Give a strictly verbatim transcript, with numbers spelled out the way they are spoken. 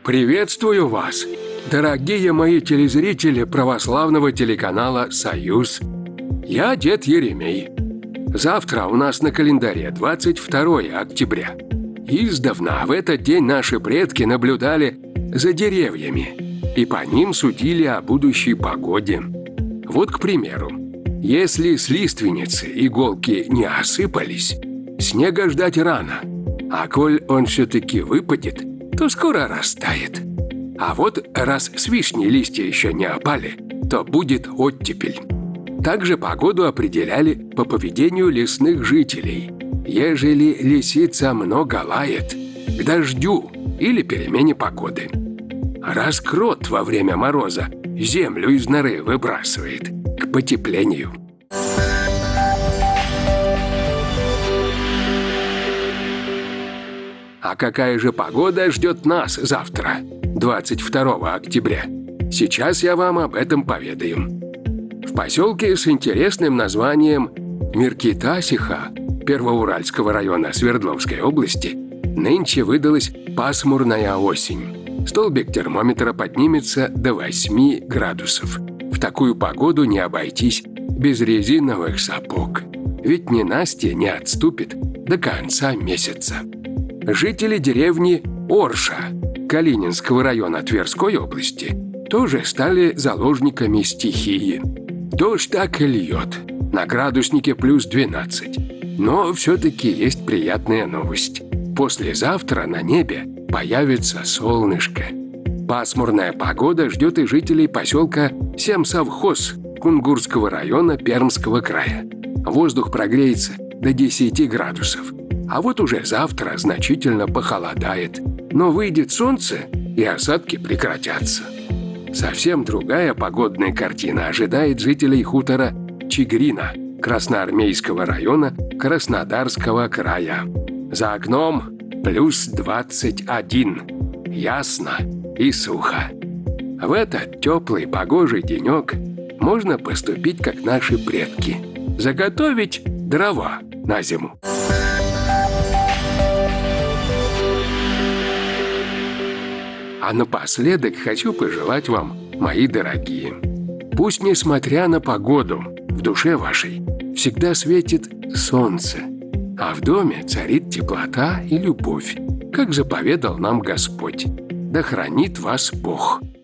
Приветствую вас, дорогие мои телезрители православного телеканала «Союз». Я дед Еремей. Завтра у нас на календаре двадцать второе октября. Издавна в этот день наши предки наблюдали за деревьями и по ним судили о будущей погоде. Вот, к примеру, если с лиственницы иголки не осыпались, снега ждать рано, а коль он все-таки выпадет, то скоро растает. А вот раз с вишни листья еще не опали, то будет оттепель. Также погоду определяли по поведению лесных жителей. Ежели лисица много лает, к дождю или перемене погоды. Раз крот во время мороза землю из норы выбрасывает, к потеплению. А какая же погода ждет нас завтра, двадцать второго октября? Сейчас я вам об этом поведаю. В поселке с интересным названием Миркитасиха Первоуральского района Свердловской области нынче выдалась пасмурная осень. Столбик термометра поднимется до восьми градусов. В такую погоду не обойтись без резиновых сапог. Ведь ненастье не отступит до конца месяца. Жители деревни Орша Калининского района Тверской области тоже стали заложниками стихии. Дождь так и льет, на градуснике плюс двенадцать. Но все-таки есть приятная новость. Послезавтра на небе появится солнышко. Пасмурная погода ждет и жителей поселка Семсовхоз Кунгурского района Пермского края. Воздух прогреется до десяти градусов. А вот уже завтра значительно похолодает. Но выйдет солнце, и осадки прекратятся. Совсем другая погодная картина ожидает жителей хутора Чигрина Красноармейского района Краснодарского края. За окном плюс двадцать один. Ясно и сухо. В этот теплый погожий денек можно поступить, как наши предки. Заготовить дрова на зиму. А напоследок хочу пожелать вам, мои дорогие, пусть, несмотря на погоду, в душе вашей всегда светит солнце, а в доме царит теплота и любовь, как заповедал нам Господь. Да хранит вас Бог.